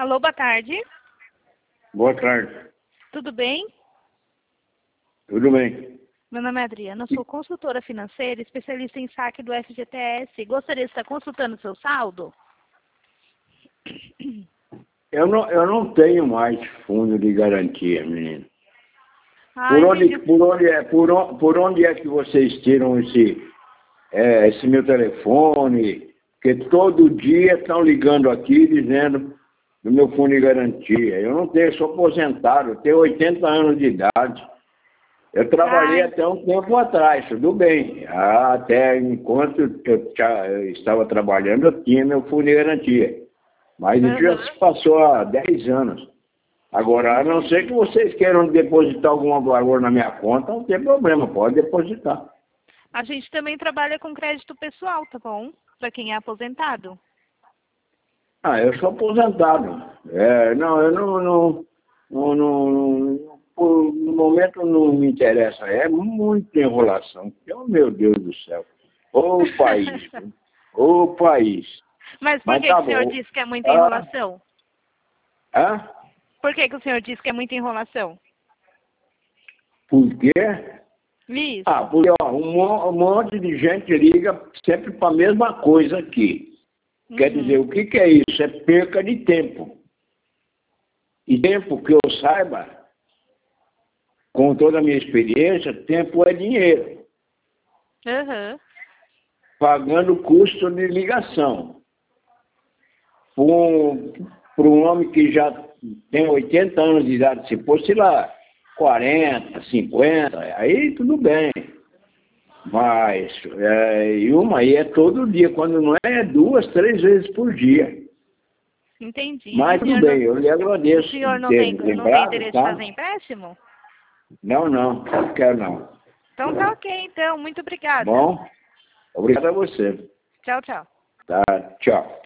Alô, boa tarde. Boa tarde. Tudo bem? Tudo bem. Meu nome é Adriana, sou consultora financeira, especialista em saque do FGTS. Gostaria de estar consultando o seu saldo? Eu não tenho mais fundo de garantia, menino. Ah, entendi. Por onde é que vocês tiram esse meu telefone? Porque todo dia estão ligando aqui dizendo do meu fundo de garantia. Eu não tenho, sou aposentado, eu tenho 80 anos de idade. Eu trabalhei até um tempo atrás, tudo bem. Até enquanto eu estava trabalhando, eu tinha meu fundo de garantia. Mas isso já se passou há 10 anos. Agora, a não ser que vocês queiram depositar algum valor na minha conta, não tem problema, pode depositar. A gente também trabalha com crédito pessoal, tá bom? Para quem é aposentado. Eu sou aposentado. No momento não me interessa. É muita enrolação. Oh, meu Deus do céu. Ô país. Ô país. Mas por que tá o senhor bom. disse que é muita enrolação? Hã? Por que o senhor disse que é muita enrolação? Por quê? Isso. Porque um monte de gente liga sempre para a mesma coisa aqui. Quer dizer, o que é isso? É perca de tempo. E tempo que eu saiba, com toda a minha experiência, tempo é dinheiro. Pagando custo de ligação. Para um homem que já tem 80 anos de idade, se fosse lá 40, 50, aí tudo bem. Mas aí é todo dia, quando não é 2, 3 vezes por dia. Entendi. Mas tudo bem, eu lhe agradeço. O senhor não tem interesse de fazer empréstimo? Não quero não. Então tá ok, então. Muito obrigada. Bom, obrigado a você. Tchau, tchau. Tá, tchau.